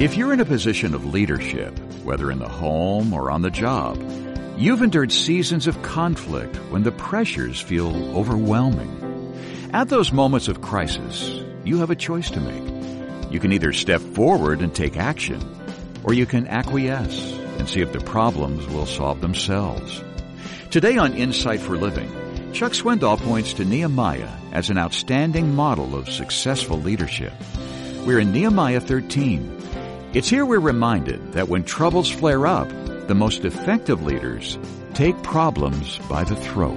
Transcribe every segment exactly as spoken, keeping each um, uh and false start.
If you're in a position of leadership, whether in the home or on the job, you've endured seasons of conflict when the pressures feel overwhelming. At those moments of crisis, you have a choice to make. You can either step forward and take action, or you can acquiesce and see if the problems will solve themselves. Today on Insight for Living, Chuck Swindoll points to Nehemiah as an outstanding model of successful leadership. We're in Nehemiah thirteen. It's here we're reminded that when troubles flare up, the most effective leaders take problems by the throat.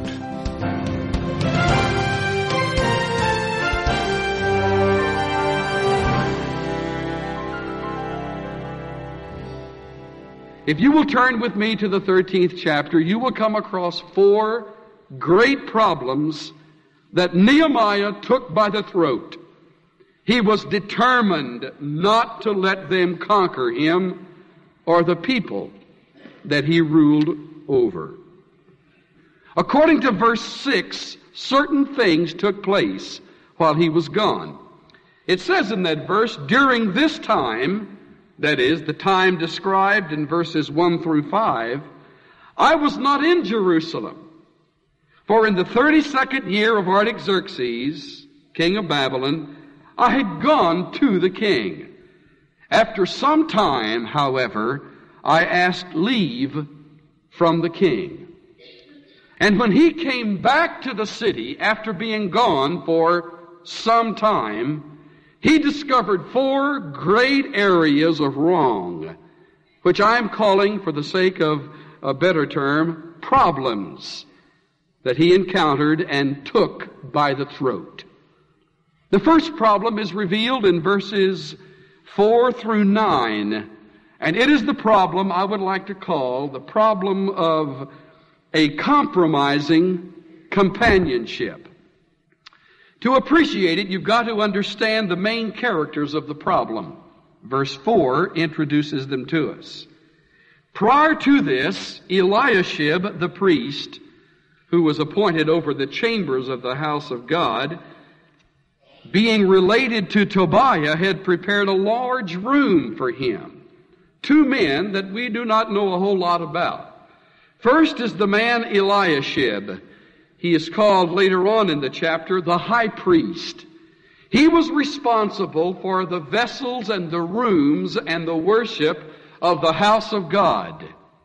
If you will turn with me to the thirteenth chapter, you will come across four great problems that Nehemiah took by the throat. He was determined not to let them conquer him or the people that he ruled over. According to verse six, certain things took place while he was gone. It says in that verse, during this time, that is, the time described in verses one through five, I was not in Jerusalem. For in the thirty-second year of Artaxerxes, king of Babylon, I had gone to the king. After some time, however, I asked leave from the king. And when he came back to the city after being gone for some time, he discovered four great areas of wrong, which I'm calling, for the sake of a better term, problems that he encountered and took by the throat. The first problem is revealed in verses four through nine, and it is the problem I would like to call the problem of a compromising companionship. To appreciate it, you've got to understand the main characters of the problem. Verse four introduces them to us. Prior to this, Eliashib the priest, who was appointed over the chambers of the house of God, being related to Tobiah, had prepared a large room for him. Two men that we do not know a whole lot about. First is the man Eliashib. He is called later on in the chapter the high priest. He was responsible for the vessels and the rooms and the worship of the house of God.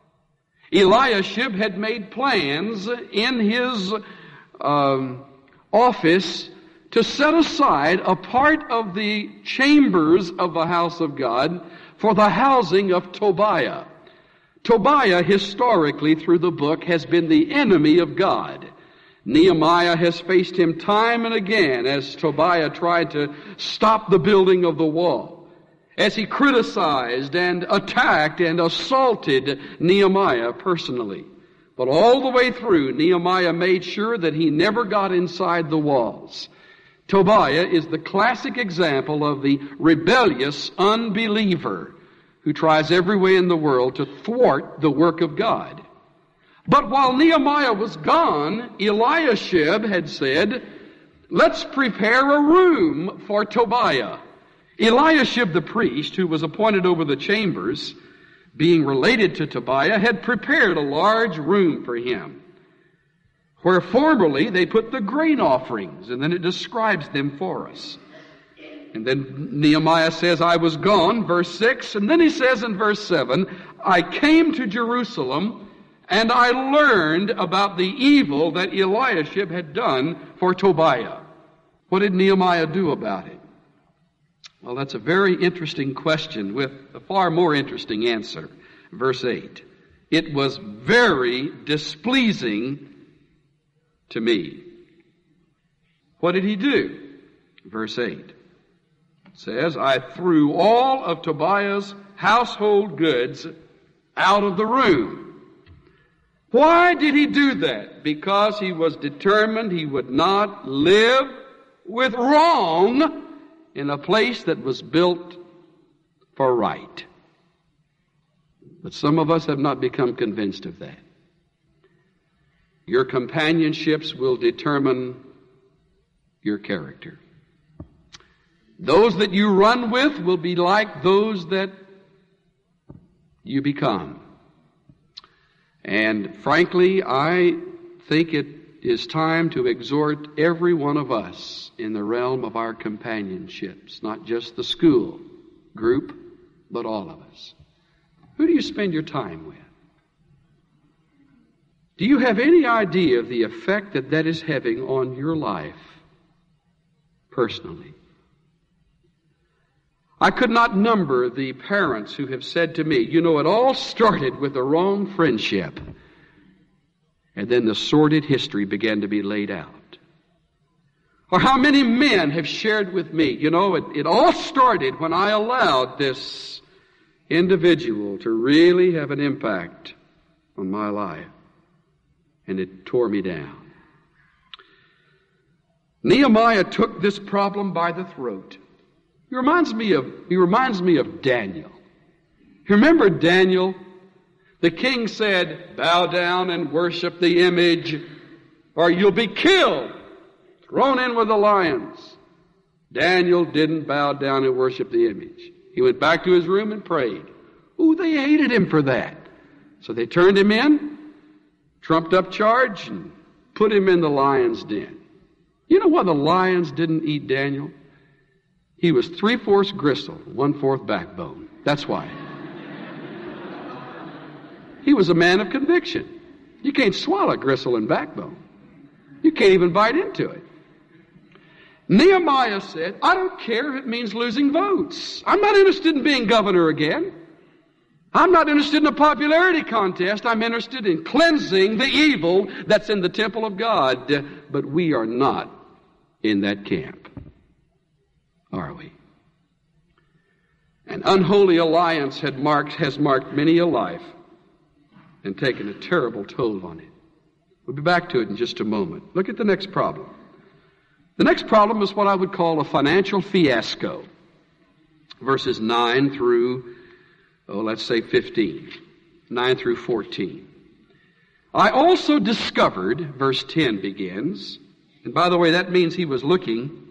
Eliashib had made plans in his um, office to set aside a part of the chambers of the house of God for the housing of Tobiah. Tobiah, historically through the book, has been the enemy of God. Nehemiah has faced him time and again as Tobiah tried to stop the building of the wall, as he criticized and attacked and assaulted Nehemiah personally. But all the way through, Nehemiah made sure that he never got inside the walls. Tobiah is the classic example of the rebellious unbeliever who tries every way in the world to thwart the work of God. But while Nehemiah was gone, Eliashib had said, let's prepare a room for Tobiah. Eliashib the priest, who was appointed over the chambers, being related to Tobiah, had prepared a large room for him, where formerly they put the grain offerings, and then it describes them for us. And then Nehemiah says, I was gone, verse six, and then he says in verse seven, I came to Jerusalem, and I learned about the evil that Eliashib had done for Tobiah. What did Nehemiah do about it? Well, that's a very interesting question with a far more interesting answer. Verse eight. It was very displeasing to me. What did he do? Verse eight says, I threw all of Tobiah's household goods out of the room. Why did he do that? Because he was determined he would not live with wrong in a place that was built for right. But some of us have not become convinced of that. Your companionships will determine your character. Those that you run with will be like those that you become. And frankly, I think it is time to exhort every one of us in the realm of our companionships, not just the school group, but all of us. Who do you spend your time with? Do you have any idea of the effect that that is having on your life personally? I could not number the parents who have said to me, you know, it all started with the wrong friendship. And then the sordid history began to be laid out. Or how many men have shared with me, you know, it, it all started when I allowed this individual to really have an impact on my life. And it tore me down. Nehemiah took this problem by the throat. He reminds me of, he reminds me of Daniel. You remember Daniel? The king said, bow down and worship the image, or you'll be killed, thrown in with the lions. Daniel didn't bow down and worship the image. He went back to his room and prayed. Ooh, they hated him for that. So they turned him in, trumped up charge, and put him in the lion's den. You know why the lions didn't eat Daniel? He was three-fourths gristle, one-fourth backbone. That's why. He was a man of conviction. You can't swallow gristle and backbone. You can't even bite into it. Nehemiah said, I don't care if it means losing votes. I'm not interested in being governor again. I'm not interested in a popularity contest. I'm interested in cleansing the evil that's in the temple of God. But we are not in that camp, are we? An unholy alliance had marked, has marked many a life and taken a terrible toll on it. We'll be back to it in just a moment. Look at the next problem. The next problem is what I would call a financial fiasco. Verses nine through, oh, let's say fifteen. nine through fourteen. I also discovered, verse ten begins, and by the way, that means he was looking.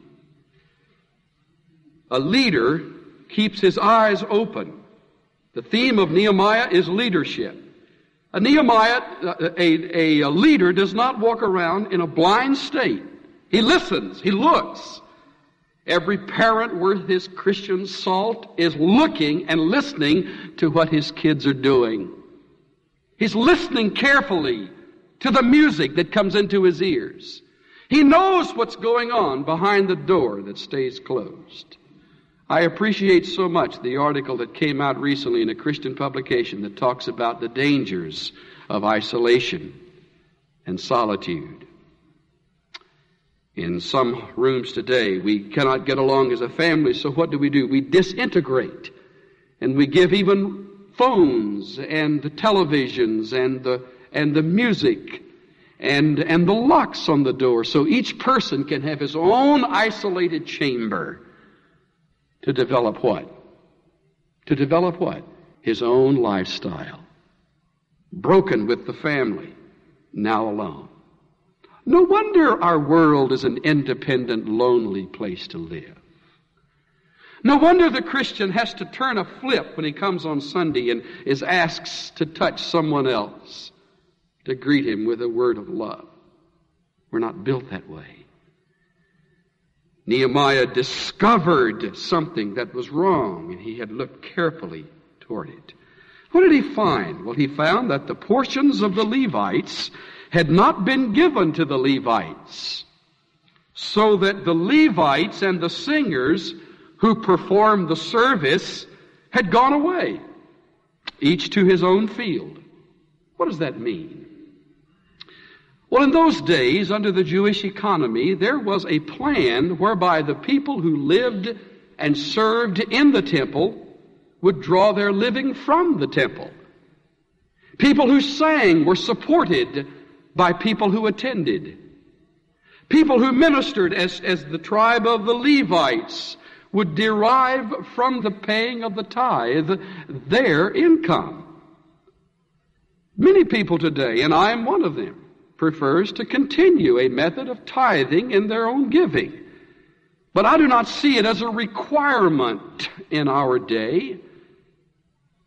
A leader keeps his eyes open. The theme of Nehemiah is leadership. A Nehemiah, a, a, a leader does not walk around in a blind state. He listens. He looks. Every parent worth his Christian salt is looking and listening to what his kids are doing. He's listening carefully to the music that comes into his ears. He knows what's going on behind the door that stays closed. I appreciate so much the article that came out recently in a Christian publication that talks about the dangers of isolation and solitude. In some rooms today, we cannot get along as a family, so what do we do? We disintegrate, and we give even phones and the televisions and the and the music and and the locks on the door, so each person can have his own isolated chamber to develop what? To develop what? His own lifestyle. Broken with the family, now alone. No wonder our world is an independent, lonely place to live. No wonder the Christian has to turn a flip when he comes on Sunday and is asked to touch someone else, to greet him with a word of love. We're not built that way. Nehemiah discovered something that was wrong, and he had looked carefully toward it. What did he find? Well, he found that the portions of the Levites had not been given to the Levites, so that the Levites and the singers who performed the service had gone away, each to his own field. What does that mean? Well, in those days, under the Jewish economy, there was a plan whereby the people who lived and served in the temple would draw their living from the temple. People who sang were supported by people who attended. People who ministered as, as the tribe of the Levites would derive from the paying of the tithe their income. Many people today, and I am one of them, prefers to continue a method of tithing in their own giving. But I do not see it as a requirement in our day.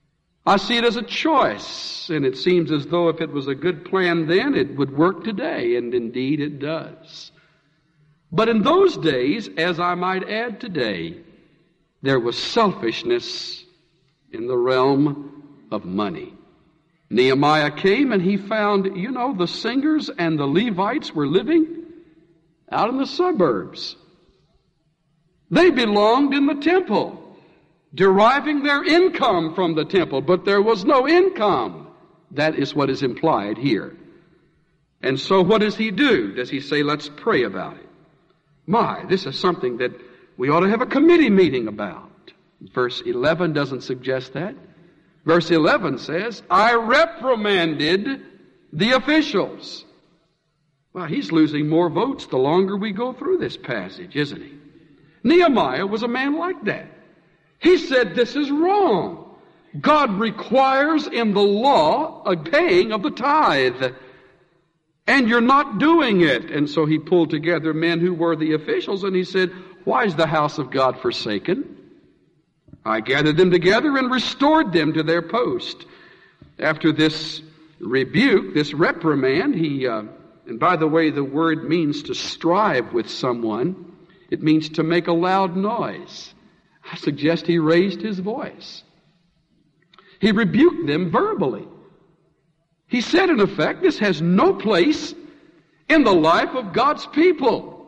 I see it as a choice, and it seems as though if it was a good plan then, it would work today, and indeed it does. But in those days, as I might add today, there was selfishness in the realm of money. Nehemiah came and he found, you know, the singers and the Levites were living out in the suburbs. They belonged in the temple, deriving their income from the temple, but there was no income. That is what is implied here. And so what does he do? Does he say, let's pray about it? My, this is something that we ought to have a committee meeting about. Verse eleven doesn't suggest that. Verse eleven says, I reprimanded the officials. Well, he's losing more votes the longer we go through this passage, isn't he? Nehemiah was a man like that. He said, this is wrong. God requires in the law a paying of the tithe, and you're not doing it. And so he pulled together men who were the officials, and he said, why is the house of God forsaken? I gathered them together and restored them to their post. After this rebuke, this reprimand, he, uh, and by the way, the word means to strive with someone. It means to make a loud noise. I suggest he raised his voice. He rebuked them verbally. He said, in effect, this has no place in the life of God's people.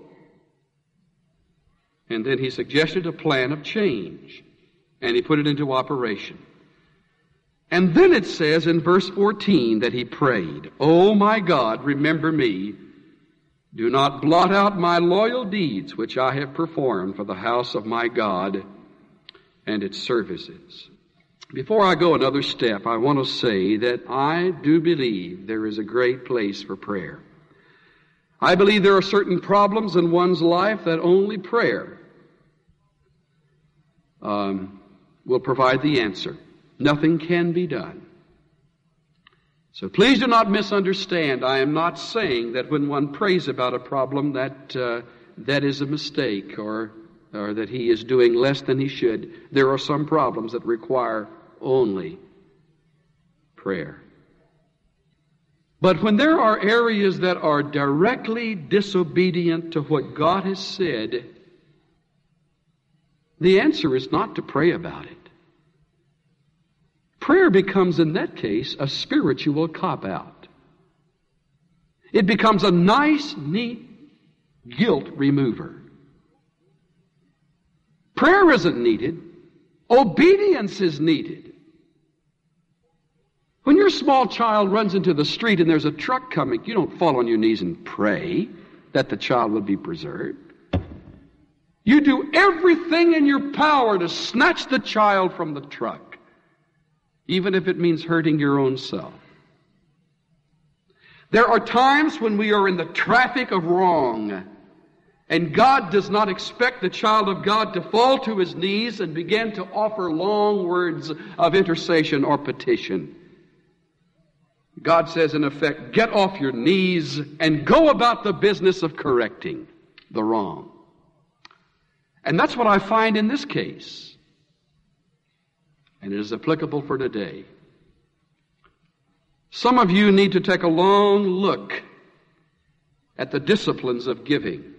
And then he suggested a plan of change. And he put it into operation. And then it says in verse fourteen that he prayed, O my God, remember me. Do not blot out my loyal deeds which I have performed for the house of my God and its services. Before I go another step, I want to say that I do believe there is a great place for prayer. I believe there are certain problems in one's life that only prayer um, will provide the answer. Nothing can be done. So please do not misunderstand. I am not saying that when one prays about a problem that uh, that is a mistake or or that he is doing less than he should. There are some problems that require only prayer. But when there are areas that are directly disobedient to what God has said, the answer is not to pray about it. Prayer becomes, in that case, a spiritual cop-out. It becomes a nice, neat guilt remover. Prayer isn't needed. Obedience is needed. When your small child runs into the street and there's a truck coming, you don't fall on your knees and pray that the child will be preserved. You do everything in your power to snatch the child from the truck, even if it means hurting your own self. There are times when we are in the traffic of wrong, and God does not expect the child of God to fall to his knees and begin to offer long words of intercession or petition. God says, in effect, get off your knees and go about the business of correcting the wrong. And that's what I find in this case. And it is applicable for today. Some of you need to take a long look at the disciplines of giving.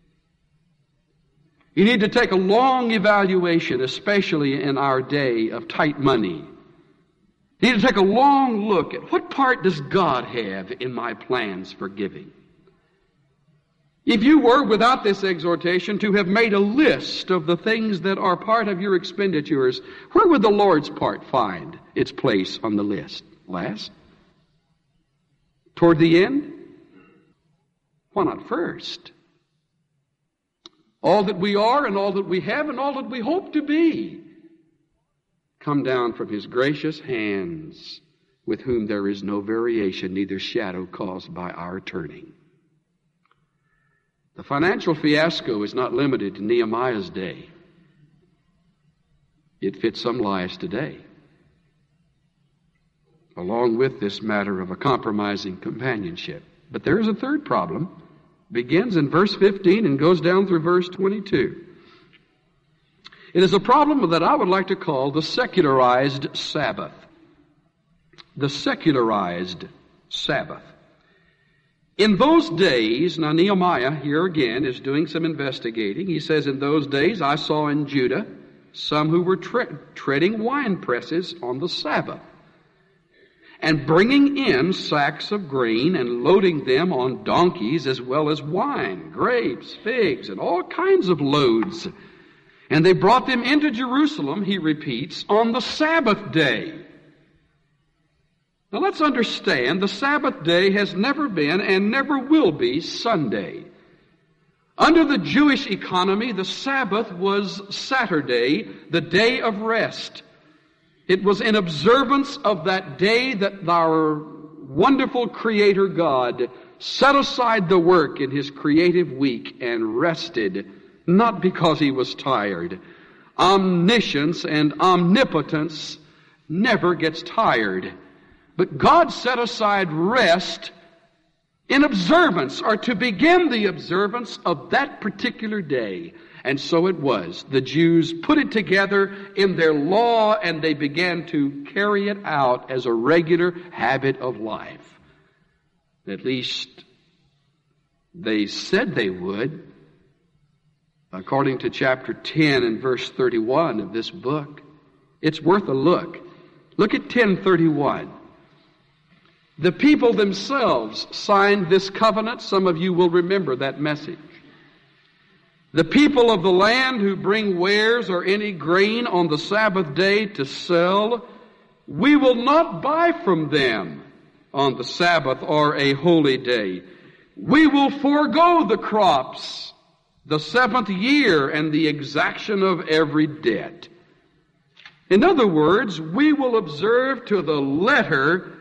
You need to take a long evaluation, especially in our day of tight money. You need to take a long look at what part does God have in my plans for giving. If you were, without this exhortation, to have made a list of the things that are part of your expenditures, where would the Lord's part find its place on the list? Last? Toward the end? Why not first? All that we are and all that we have and all that we hope to be come down from His gracious hands, with whom there is no variation, neither shadow caused by our turning. The financial fiasco is not limited to Nehemiah's day. It fits some lives today. Along with this matter of a compromising companionship. But there is a third problem. Begins in verse fifteen and goes down through verse twenty-two. It is a problem that I would like to call the secularized Sabbath. the secularized Sabbath. In those days, now Nehemiah here again is doing some investigating. He says, in those days I saw in Judah some who were tre- treading wine presses on the Sabbath, and bringing in sacks of grain and loading them on donkeys, as well as wine, grapes, figs, and all kinds of loads. And they brought them into Jerusalem, he repeats, on the Sabbath day. Now let's understand, the Sabbath day has never been and never will be Sunday. Under the Jewish economy, the Sabbath was Saturday, the day of rest. It was in observance of that day that our wonderful Creator God set aside the work in His creative week and rested, not because He was tired. Omniscience and omnipotence never gets tired. But God set aside rest in observance, or to begin the observance of that particular day. And so it was. The Jews put it together in their law, and they began to carry it out as a regular habit of life. At least they said they would. According to chapter ten and verse thirty-one of this book, it's worth a look. Look at ten thirty-one. The people themselves signed this covenant. Some of you will remember that message. The people of the land who bring wares or any grain on the Sabbath day to sell, we will not buy from them on the Sabbath or a holy day. We will forego the crops, the seventh year, and the exaction of every debt. In other words, we will observe to the letter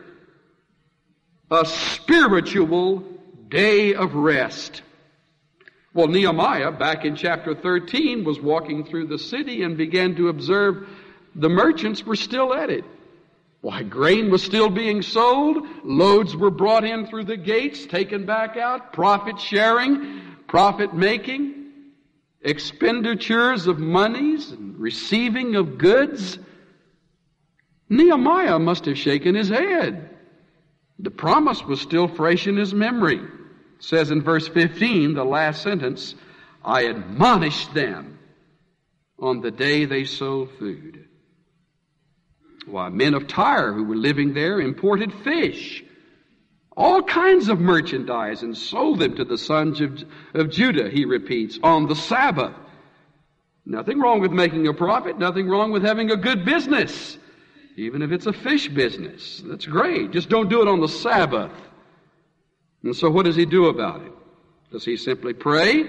a spiritual day of rest. Well, Nehemiah, back in chapter thirteen, was walking through the city and began to observe the merchants were still at it. Why, grain was still being sold, loads were brought in through the gates, taken back out, profit sharing, profit making, expenditures of monies, and receiving of goods. Nehemiah must have shaken his head. The promise was still fresh in his memory. It says in verse fifteen, the last sentence, I admonished them on the day they sold food. Why, men of Tyre who were living there imported fish, all kinds of merchandise, and sold them to the sons of, of Judah, he repeats, on the Sabbath. Nothing wrong with making a profit, nothing wrong with having a good business. Even if it's a fish business, that's great. Just don't do it on the Sabbath. And so what does he do about it? Does he simply pray?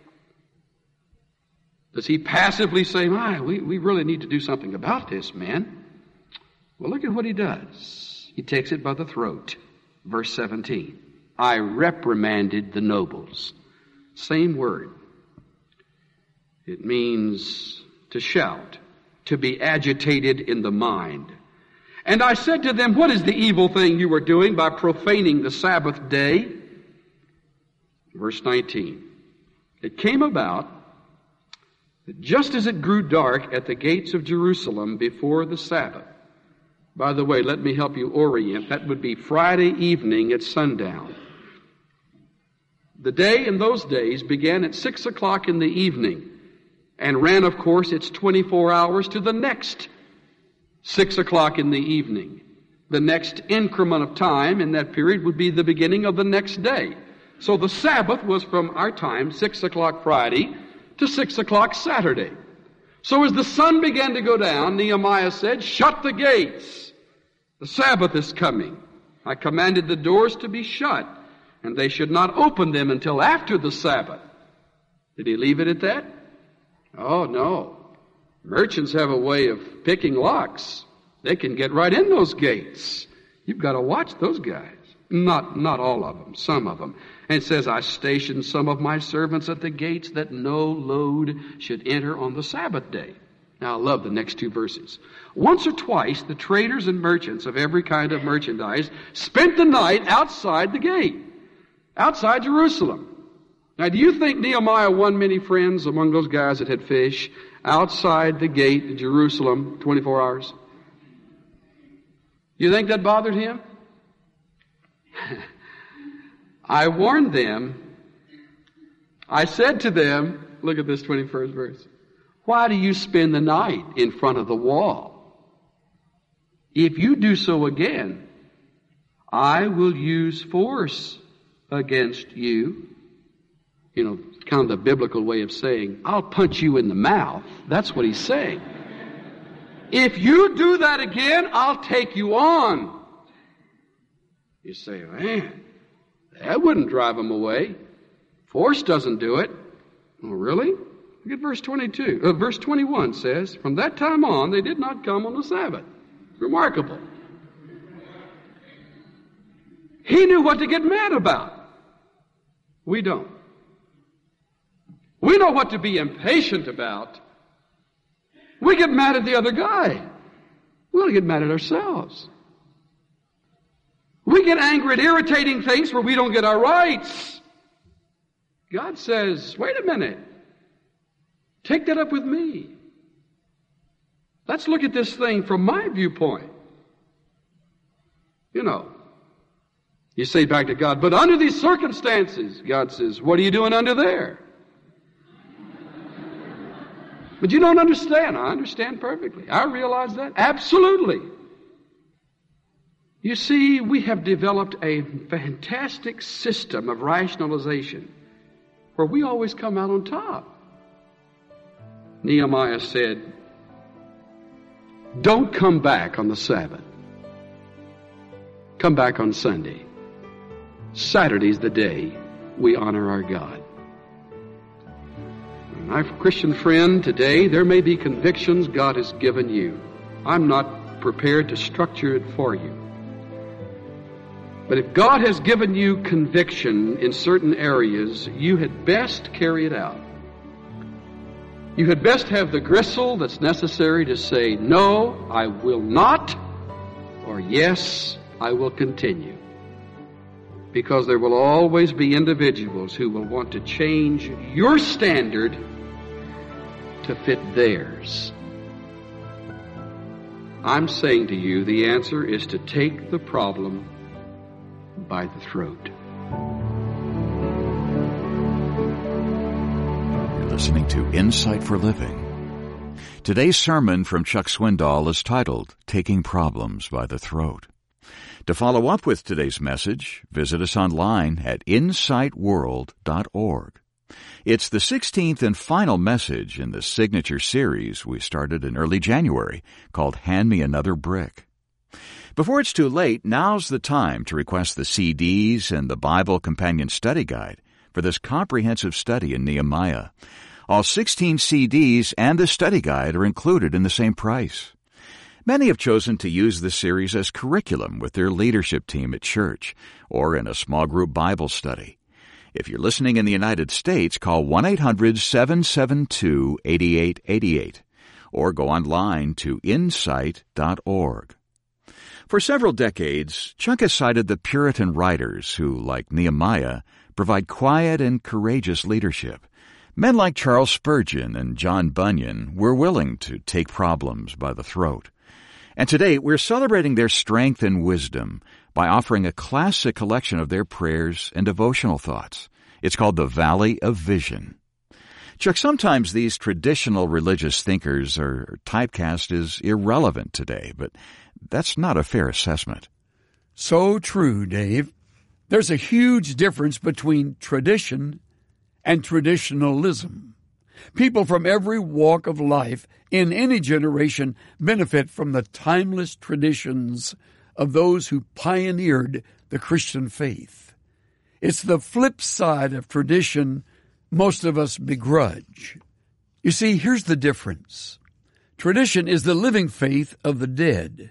Does he passively say, my, we, we really need to do something about this, man? Well, look at what he does. He takes it by the throat. Verse seventeen. I reprimanded the nobles. Same word. It means to shout, to be agitated in the mind. And I said to them, what is the evil thing you are doing by profaning the Sabbath day? Verse nineteen. It came about that just as it grew dark at the gates of Jerusalem before the Sabbath. By the way, let me help you orient. That would be Friday evening at sundown. The day in those days began at six o'clock in the evening and ran, of course, its twenty-four hours to the next six o'clock in the evening. The next increment of time in that period would be the beginning of the next day. So the Sabbath was from our time, six o'clock Friday, to six o'clock Saturday. So as the sun began to go down, Nehemiah said, shut the gates. The Sabbath is coming. I commanded the doors to be shut, and they should not open them until after the Sabbath. Did he leave it at that? Oh, no. Merchants have a way of picking locks. They can get right in those gates. You've got to watch those guys. Not, not all of them, some of them. And it says, I stationed some of my servants at the gates that no load should enter on the Sabbath day. Now, I love the next two verses. Once or twice, the traders and merchants of every kind of merchandise spent the night outside the gate, outside Jerusalem. Now, do you think Nehemiah won many friends among those guys that had fish outside the gate in Jerusalem twenty-four hours? You think that bothered him? I warned them. I said to them, look at this twenty-first verse. Why do you spend the night in front of the wall? If you do so again, I will use force against you. You know, kind of the biblical way of saying, I'll punch you in the mouth. That's what he's saying. If you do that again, I'll take you on. You say, man, that wouldn't drive them away. Force doesn't do it. Oh, really? Look at verse twenty-two. Uh, verse twenty-one says, from that time on, they did not come on the Sabbath. Remarkable. He knew what to get mad about. We don't. We know what to be impatient about. We get mad at the other guy. We'll get mad at ourselves. We get angry at irritating things where we don't get our rights. God says, wait a minute. Take that up with me. Let's look at this thing from my viewpoint. You know, you say back to God, but under these circumstances, God says, what are you doing under there? But you don't understand. I understand perfectly. I realize that. Absolutely. You see, we have developed a fantastic system of rationalization where we always come out on top. Nehemiah said, don't come back on the Sabbath. Come back on Sunday. Saturday's the day we honor our God. My Christian friend, today there may be convictions God has given you. I'm not prepared to structure it for you. But if God has given you conviction in certain areas, you had best carry it out. You had best have the gristle that's necessary to say, no, I will not, or yes, I will continue. Because there will always be individuals who will want to change your standard to fit theirs. I'm saying to you, the answer is to take the problem by the throat. You're listening to Insight for Living. Today's sermon from Chuck Swindoll is titled, Taking Problems by the Throat. To follow up with today's message, visit us online at insight world dot org. It's the sixteenth and final message in the signature series we started in early January called Hand Me Another Brick. Before it's too late, now's the time to request the C Ds and the Bible Companion Study Guide for this comprehensive study in Nehemiah. All sixteen C Ds and the study guide are included in the same price. Many have chosen to use this series as curriculum with their leadership team at church or in a small group Bible study. If you're listening in the United States, call one eight hundred seven seven two eight eight eight eight or go online to insight dot org. For several decades, Chuck has cited the Puritan writers who, like Nehemiah, provide quiet and courageous leadership. Men like Charles Spurgeon and John Bunyan were willing to take problems by the throat. And today, we're celebrating their strength and wisdom by offering a classic collection of their prayers and devotional thoughts. It's called The Valley of Vision. Chuck, sometimes these traditional religious thinkers are typecast as irrelevant today, but that's not a fair assessment. So true, Dave. There's a huge difference between tradition and traditionalism. People from every walk of life in any generation benefit from the timeless traditions of those who pioneered the Christian faith. It's the flip side of tradition most of us begrudge. You see, here's the difference. Tradition is the living faith of the dead.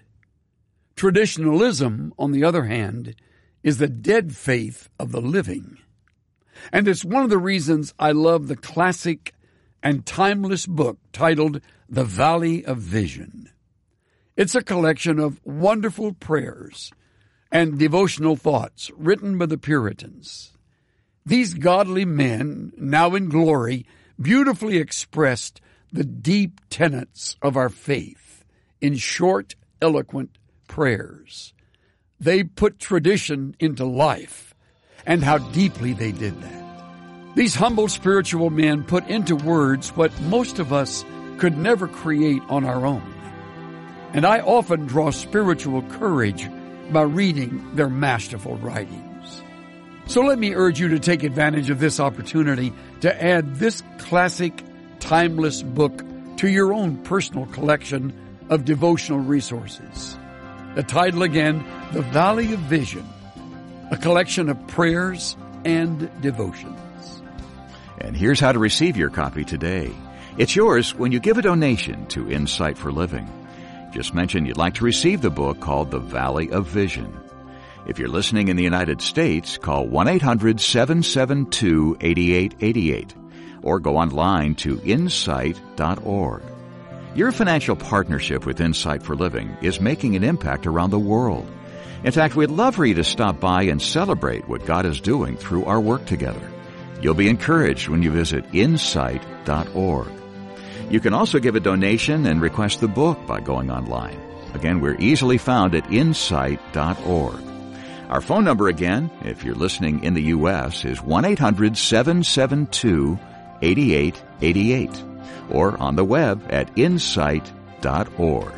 Traditionalism, on the other hand, is the dead faith of the living. And it's one of the reasons I love the classic and timeless book titled The Valley of Vision. It's a collection of wonderful prayers and devotional thoughts written by the Puritans. These godly men, now in glory, beautifully expressed the deep tenets of our faith in short, eloquent prayers. They put tradition into life, and how deeply they did that. These humble spiritual men put into words what most of us could never create on our own. And I often draw spiritual courage by reading their masterful writings. So let me urge you to take advantage of this opportunity to add this classic, timeless book to your own personal collection of devotional resources. The title again, The Valley of Vision, a collection of prayers and devotions. And here's how to receive your copy today. It's yours when you give a donation to Insight for Living. Just mention you'd like to receive the book called The Valley of Vision. If you're listening in the United States, call one eight hundred seven seven two eight eight eight eight or go online to insight dot org. Your financial partnership with Insight for Living is making an impact around the world. In fact, we'd love for you to stop by and celebrate what God is doing through our work together. You'll be encouraged when you visit insight dot org. You can also give a donation and request the book by going online. Again, we're easily found at insight dot org. Our phone number again, if you're listening in the U S, is one eight hundred seven seven two eight eight eight eight or on the web at insight dot org.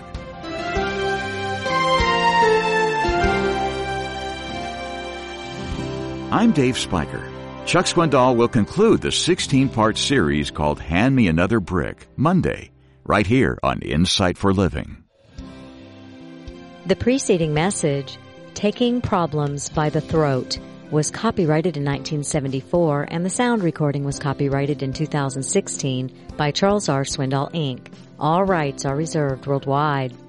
I'm Dave Spiker. Chuck Swindoll will conclude the sixteen-part series called Hand Me Another Brick, Monday, right here on Insight for Living. The preceding message, Taking Problems by the Throat, was copyrighted in nineteen seventy-four, and the sound recording was copyrighted in two thousand sixteen by Charles R. Swindoll, Incorporated. All rights are reserved worldwide.